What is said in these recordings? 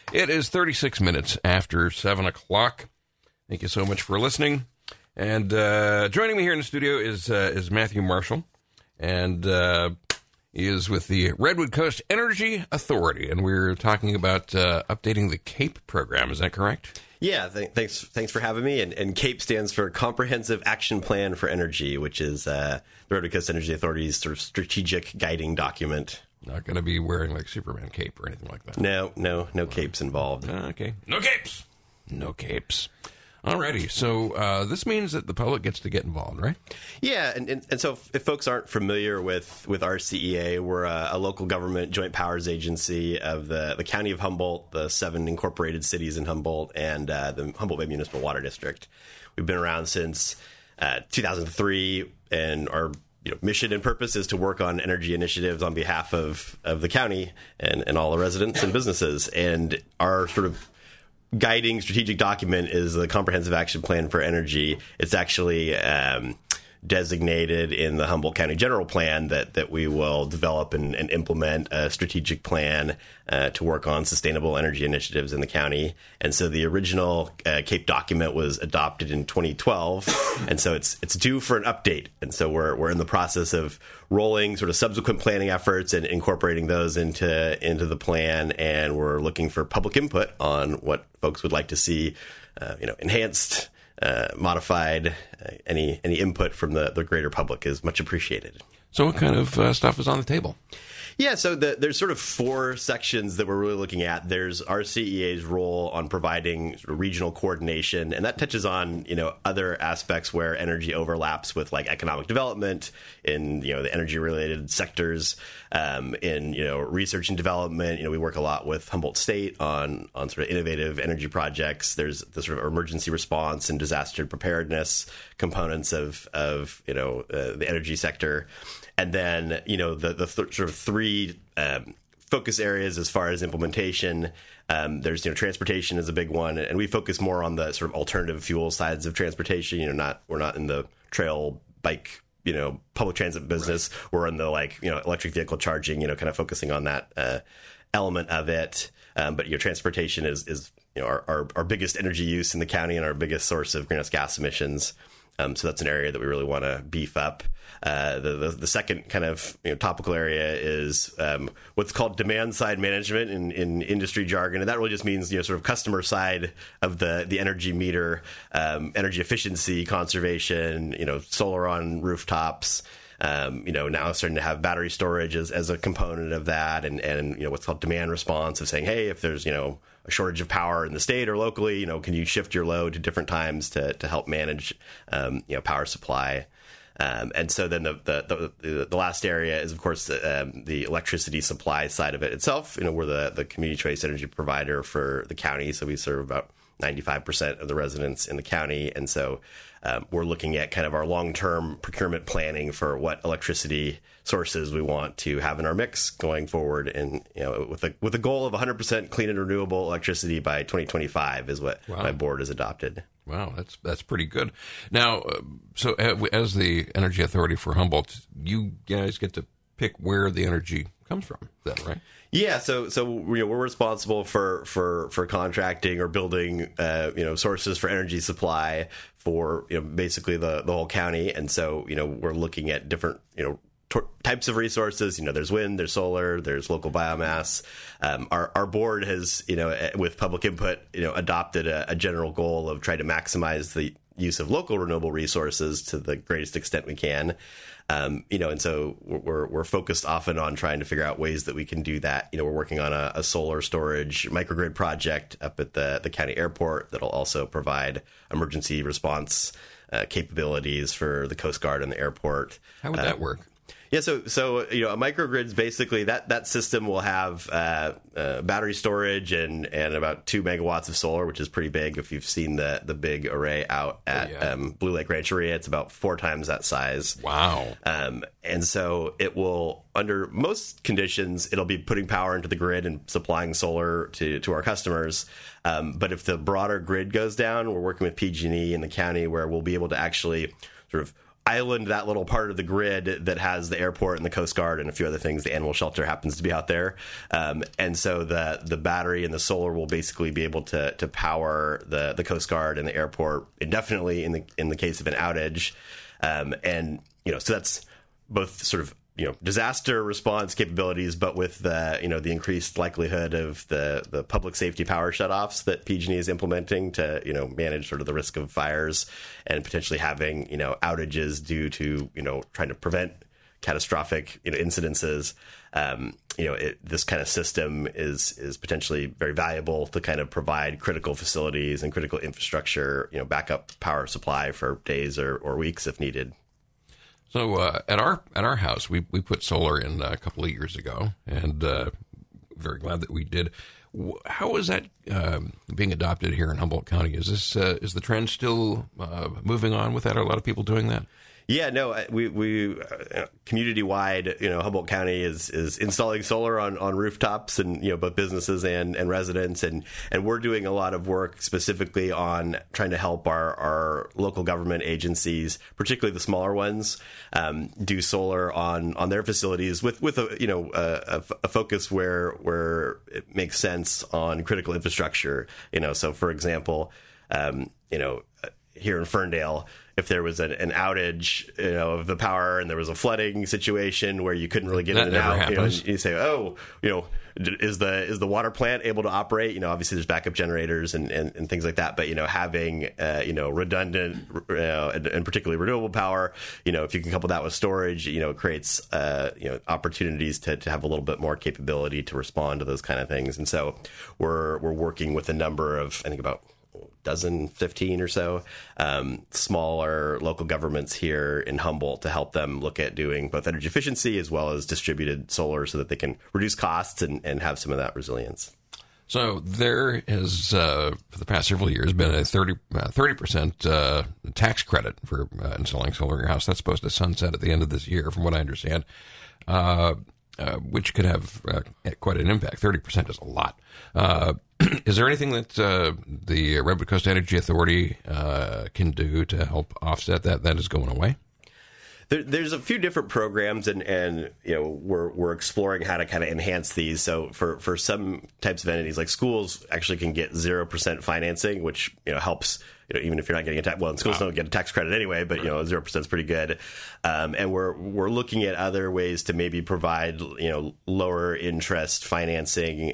It is 36 minutes after 7 o'clock. Thank you so much for listening. And joining me here in the studio is Matthew Marshall, and he is with the Redwood Coast Energy Authority, and we're talking about updating the CAPE program. Is that correct? Yeah, thanks for having me. And CAPE stands for Comprehensive Action Plan for Energy, which is the Redwood Coast Energy Authority's sort of strategic guiding document. Not going to be wearing like Superman cape or anything like that. No capes involved. Okay. No capes. No capes. Alrighty, so this means that the public gets to get involved, right? Yeah, and so if folks aren't familiar with RCEA, we're a local government joint powers agency of the County of Humboldt, the 7 incorporated cities in Humboldt, and the Humboldt Bay Municipal Water District. We've been around since 2003, and our mission and purpose is to work on energy initiatives on behalf of the county and all the residents and businesses. And our sort of guiding strategic document is the Comprehensive Action Plan for Energy. It's actually designated in the Humboldt County General Plan that we will develop and implement a strategic plan to work on sustainable energy initiatives in the county. And so the original CAPE document was adopted in 2012, and so it's due for an update. And so we're in the process of rolling sort of subsequent planning efforts and incorporating those into the plan, and we're looking for public input on what folks would like to see, enhanced, modified. Any input from the greater public is much appreciated. So what kind of stuff is on the table? Yeah, so there's sort of 4 sections that we're really looking at. There's RCEA's role on providing sort of regional coordination, and that touches on, other aspects where energy overlaps with like economic development in, the energy-related sectors, in, research and development. We work a lot with Humboldt State on sort of innovative energy projects. There's the sort of emergency response and disaster preparedness components of the energy sector. And then, the sort of 3 focus areas as far as implementation. There's, transportation is a big one, and we focus more on the sort of alternative fuel sides of transportation. We're not in the trail bike, public transit business. Right. We're in the electric vehicle charging, kind of focusing on that element of it. But transportation is our biggest energy use in the county and our biggest source of greenhouse gas emissions. So that's an area that we really want to beef up. The second kind of topical area is what's called demand side management in industry jargon, and that really just means sort of customer side of the energy meter, energy efficiency, conservation, solar on rooftops. Now starting to have battery storage as a component of that, and what's called demand response of saying, hey, if there's a shortage of power in the state or locally, can you shift your load to different times to help manage power supply. And so then the last area is, of course, the electricity supply side of it itself. We're the community choice energy provider for the county, so we serve about 95% of the residents in the county. And so we're looking at kind of our long-term procurement planning for what electricity sources we want to have in our mix going forward. And, with a goal of 100% clean and renewable electricity by 2025 is what my board has adopted. Wow, that's pretty good. Now, so as the Energy Authority for Humboldt, you guys get to pick where the energy comes from. Is that right? Yeah, so we're responsible for contracting or building sources for energy supply for basically the whole county, and so we're looking at different types of resources. There's wind, there's solar, there's local biomass. Our board has with public input adopted a general goal of trying to maximize the use of local renewable resources to the greatest extent we can. And so we're focused often on trying to figure out ways that we can do that. We're working on a solar storage microgrid project up at the county airport that'll also provide emergency response capabilities for the Coast Guard and the airport. How would that work? Yeah, so a microgrid's basically that system will have battery storage and about 2 megawatts of solar, which is pretty big. If you've seen the big array out at Blue Lake Rancheria, it's about 4 times that size. Wow. And so it will, under most conditions, it'll be putting power into the grid and supplying solar to our customers. But if the broader grid goes down, we're working with PG&E in the county where we'll be able to actually sort of island that little part of the grid that has the airport and the Coast Guard and a few other things. The animal shelter happens to be out there, and so the battery and the solar will basically be able to power the Coast Guard and the airport indefinitely in the case of an outage, and so that's both sort of disaster response capabilities, but with the increased likelihood of the public safety power shutoffs that PG&E is implementing to manage sort of the risk of fires and potentially having outages due to trying to prevent catastrophic incidences. This kind of system is potentially very valuable to kind of provide critical facilities and critical infrastructure, backup power supply for days or weeks if needed. So at our house, we put solar in a couple of years ago, and very glad that we did. How is that being adopted here in Humboldt County? Is the trend still moving on with that? Are a lot of people doing that? Yeah, no, we community-wide, Humboldt County is installing solar on rooftops and, both businesses and residents. And we're doing a lot of work specifically on trying to help our local government agencies, particularly the smaller ones, do solar on their facilities with a focus where it makes sense on critical infrastructure. So for example, here in Ferndale, if there was an outage, of the power and there was a flooding situation where you couldn't really get in and out, you say, is the water plant able to operate? Obviously there's backup generators and things like that, but having redundant and particularly renewable power, if you can couple that with storage, it creates opportunities to have a little bit more capability to respond to those kind of things. And so we're working with a number of, I think about 15 or so smaller local governments here in Humboldt to help them look at doing both energy efficiency as well as distributed solar so that they can reduce costs and have some of that resilience. So there has, for the past several years, been a 30% tax credit for installing solar in your house. That's supposed to sunset at the end of this year, from what I understand, which could have quite an impact. 30% is a lot. Is there anything that the Redwood Coast Energy Authority can do to help offset that? That is going away? There's a few different programs, and we're exploring how to kind of enhance these. So for some types of entities, like schools, actually can get 0% financing, which helps. Even if you're not getting a tax, well, and schools don't get a tax credit anyway, but 0% is pretty good. And we're looking at other ways to maybe provide lower interest financing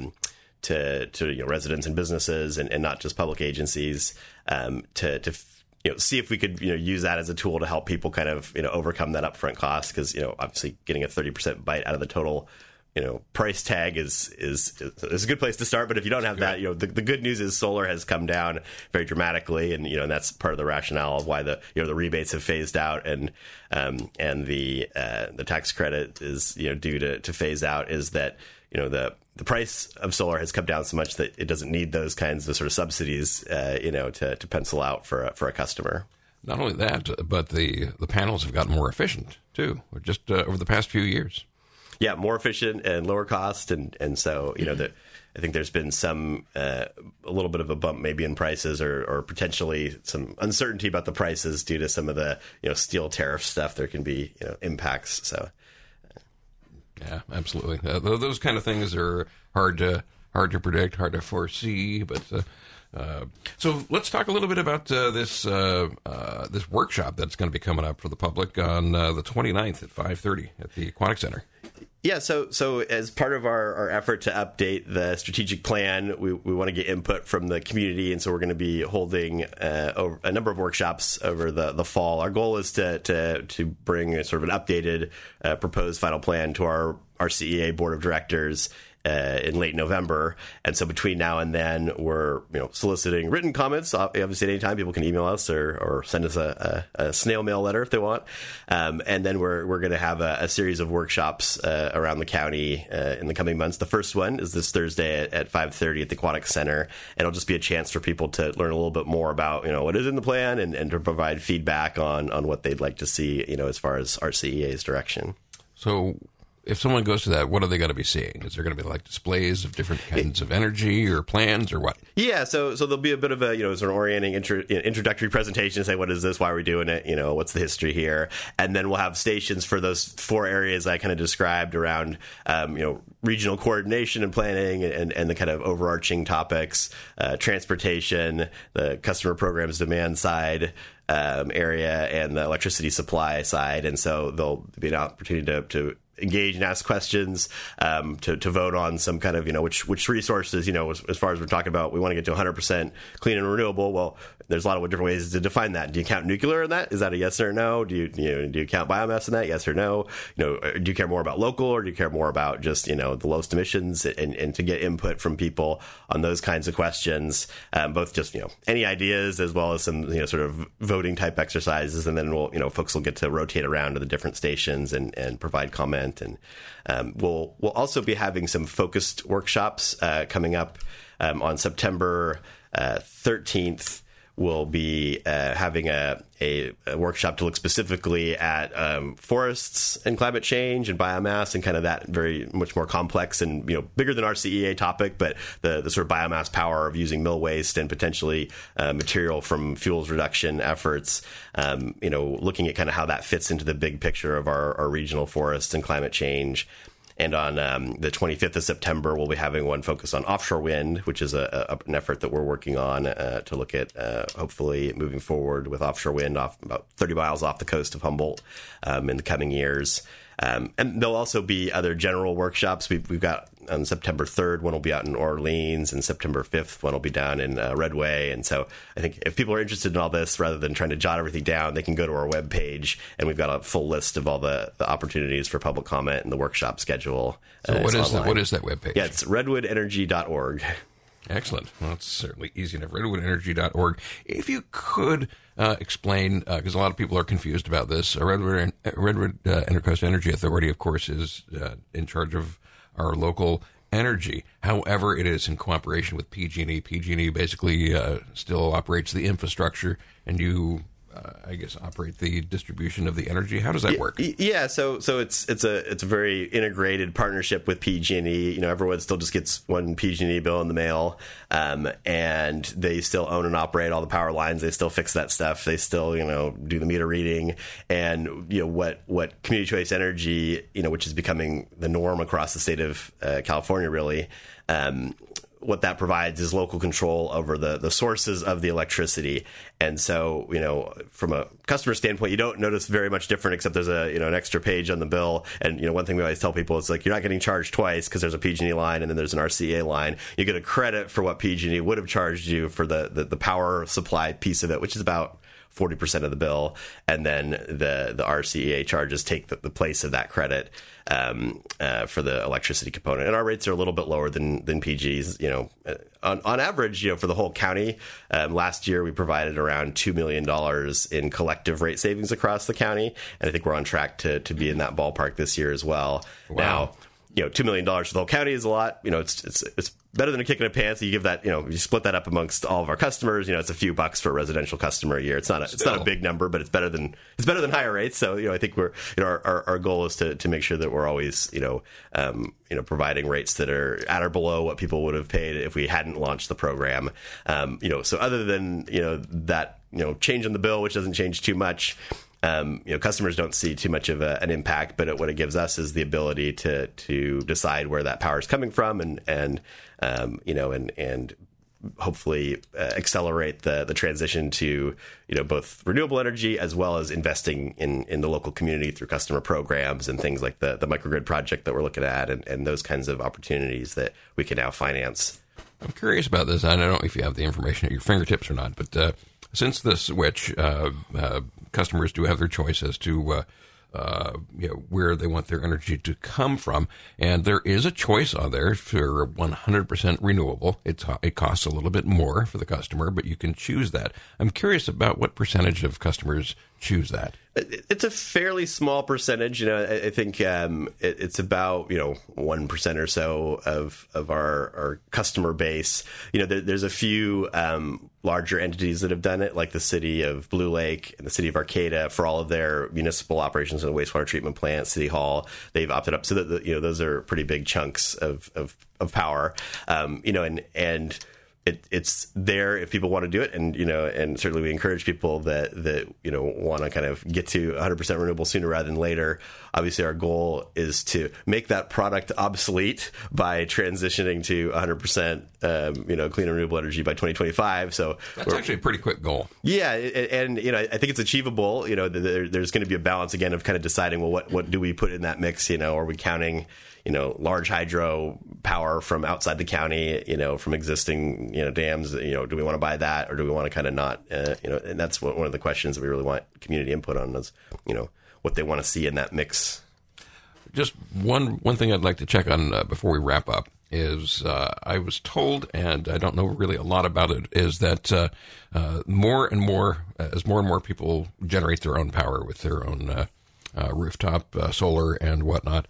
to residents and businesses and not just public agencies to see if we could use that as a tool to help people kind of overcome that upfront cost, because obviously getting a 30% bite out of the total price tag is a good place to start. But if you don't have that, the good news is solar has come down very dramatically, and and that's part of the rationale of why the rebates have phased out, and the tax credit is due to phase out, is that the price of solar has come down so much that it doesn't need those kinds of sort of subsidies to pencil out for a customer. Not only that, but the panels have gotten more efficient too, just over the past few years. Yeah, more efficient and lower cost, and so I think there's been some a little bit of a bump maybe in prices, or potentially some uncertainty about the prices due to some of the steel tariff stuff. There can be impacts. So yeah, absolutely. Those kind of things are hard to predict, hard to foresee. But so let's talk a little bit about this workshop that's going to be coming up for the public on the 29th at 5:30 at the Aquatic Center. Yeah, so as part of our effort to update the strategic plan, we want to get input from the community, and so we're going to be holding a number of workshops over the fall. Our goal is to bring a sort of an updated proposed final plan to our CEA board of directors in late November. And so between now and then, we're soliciting written comments. Obviously, at any time, people can email us or send us a snail mail letter if they want. And then we're going to have a series of workshops around the county in the coming months. The first one is this Thursday at 5:30 at the Aquatic Center. And it'll just be a chance for people to learn a little bit more about what is in the plan and to provide feedback on what they'd like to see as far as our CEA's direction. So if someone goes to that, what are they going to be seeing? Is there going to be like displays of different kinds of energy or plans or what? Yeah, so there'll be a bit of a sort of orienting introductory presentation to say what is this, why are we doing it, what's the history here, and then we'll have stations for those 4 areas I kind of described around regional coordination and planning and the kind of overarching topics, transportation, the customer programs demand side area, and the electricity supply side, and so there'll be an opportunity to engage and ask questions, to vote on some kind of, which resources, as far as we're talking about, we want to get to 100% clean and renewable. Well, there's a lot of different ways to define that. Do you count nuclear in that? Is that a yes or no? Do you count biomass in that? Yes or no? Do you care more about local, or do you care more about just, the lowest emissions, and to get input from people on those kinds of questions, both just, any ideas as well as some, sort of voting type exercises. And then folks will get to rotate around to the different stations and provide comment. And we'll also be having some focused workshops coming up on September 13th. We'll be having a workshop to look specifically at forests and climate change and biomass, and kind of that very much more complex and bigger than our CEA topic, but the sort of biomass power of using mill waste and potentially material from fuels reduction efforts. Looking at kind of how that fits into the big picture of our regional forests and climate change. And on the 25th of September, we'll be having one focused on offshore wind, which is an effort that we're working on to look at hopefully moving forward with offshore wind off about 30 miles off the coast of Humboldt in the coming years. And there'll also be other general workshops. We've got on September 3rd, one will be out in Orleans, and September 5th, one will be down in Redway. And so I think if people are interested in all this, rather than trying to jot everything down, they can go to our webpage, and we've got a full list of all the opportunities for public comment and the workshop schedule. So what is that webpage? Yeah, it's redwoodenergy.org. Excellent. Well, it's certainly easy enough. Redwoodenergy.org. If you could explain, because a lot of people are confused about this, Redwood Intercoast Energy Authority, of course, is in charge of our local energy. However, it is in cooperation with PG&E. PG&E basically still operates the infrastructure, and you I guess, operate the distribution of the energy? How does that work? Yeah, so it's a very integrated partnership with PG&E. You know, everyone still just gets one PG&E bill in the mail, and they still own and operate all the power lines. They still fix that stuff. They still, you know, do the meter reading. And you know what community choice energy, you know, which is becoming the norm across the state of California, really. What that provides is local control over the sources of the electricity. And so, you know, from a customer standpoint, you don't notice very much different, except there's an extra page on the bill. And, you know, one thing we always tell people is, like, you're not getting charged twice because there's a PG&E line and then there's an RCA line. You get a credit for what PG&E would have charged you for the power supply piece of it, which is about 40% of the bill, and then the RCEA charges take the place of that credit for the electricity component. And our rates are a little bit lower than PG's. You know, on average, you know, for the whole county, last year we provided around $2 million in collective rate savings across the county, and I think we're on track to be in that ballpark this year as well. Wow. Now, you know, $2 million for the whole county is a lot. You know, it's better than a kick in the pants. You give that, you know, you split that up amongst all of our customers. You know, it's a few bucks for a residential customer a year. It's not a big number, but it's better than higher rates. So, you know, I think we're, you know, our goal is to make sure that we're always, you know, providing rates that are at or below what people would have paid if we hadn't launched the program. You know, so other than, you know, that, you know, change in the bill, which doesn't change too much. You know, customers don't see too much of an impact, but what it gives us is the ability to decide where that power is coming from, and you know, and hopefully accelerate the transition to, you know, both renewable energy as well as investing in the local community through customer programs and things like the microgrid project that we're looking at, and those kinds of opportunities that we can now finance. I'm curious about this. I don't know if you have the information at your fingertips or not, but since the switch, customers do have their choice as to you know, where they want their energy to come from, and there is a choice on there for 100% renewable. It costs a little bit more for the customer, but you can choose that. I'm curious about what percentage of customers choose that? It's a fairly small percentage. I think it's about 1% or so of our customer base. There's a few larger entities that have done it, like the city of Blue Lake and the city of Arcata for all of their municipal operations in the wastewater treatment plant, City Hall. They've opted up, so that those are pretty big chunks of power. And it's there if people want to do it, and certainly we encourage people that want to kind of get to 100% renewable sooner rather than later. Obviously, our goal is to make that product obsolete by transitioning to 100% clean and renewable energy by 2025. So that's actually a pretty quick goal. Yeah, and I think it's achievable. There's going to be a balance again of kind of deciding, well, what do we put in that mix? Are we counting large hydro power from outside the county, from existing, dams, do we want to buy that, or do we want to kind of not, and that's one of the questions that we really want community input on is, what they want to see in that mix. Just one thing I'd like to check on before we wrap up is I was told, and I don't know really a lot about it, is that more and more people generate their own power with their own rooftop solar and whatnot,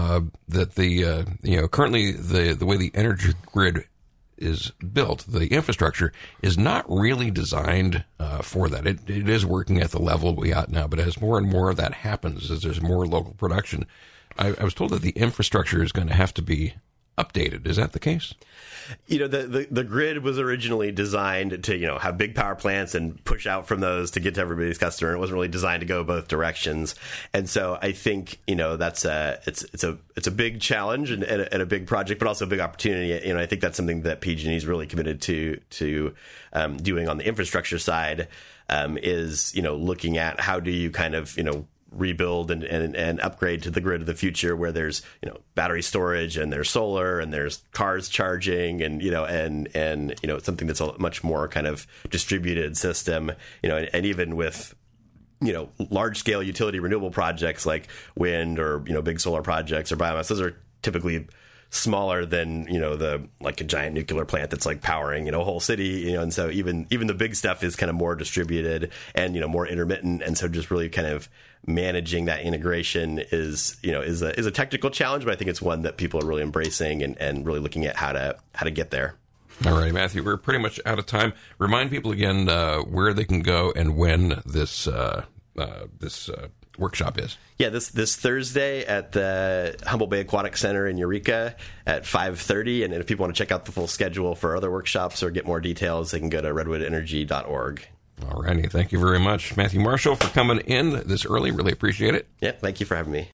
that currently the way the energy grid is built, the infrastructure is not really designed for that. It is working at the level we are now, but as more and more of that happens, as there's more local production, I was told that the infrastructure is going to have to be updated. Is that the case? The grid was originally designed to, have big power plants and push out from those to get to everybody's customer. It wasn't really designed to go both directions. And so I think, that's it's a big challenge and a big project, but also a big opportunity. I think that's something that PG&E is really committed to doing on the infrastructure side, is, looking at how do you kind of, rebuild and upgrade to the grid of the future, where there's battery storage and there's solar and there's cars charging and something that's a much more kind of distributed system, and even with large scale utility renewable projects like wind or big solar projects or biomass, those are typically smaller than like a giant nuclear plant that's like powering a whole city, and so even the big stuff is kind of more distributed and more intermittent, and so just really kind of managing that integration is a technical challenge, but I think it's one that people are really embracing and really looking at how to get there. All right, Matthew, we're pretty much out of time. Remind people again where they can go and when this workshop is. Yeah, this Thursday at the Humboldt Bay Aquatic Center in Eureka at 5:30, and if people want to check out the full schedule for other workshops or get more details, they can go to redwoodenergy.org. All righty, thank you very much, Matthew Marshall, for coming in this early. Really appreciate it. Yeah, thank you for having me.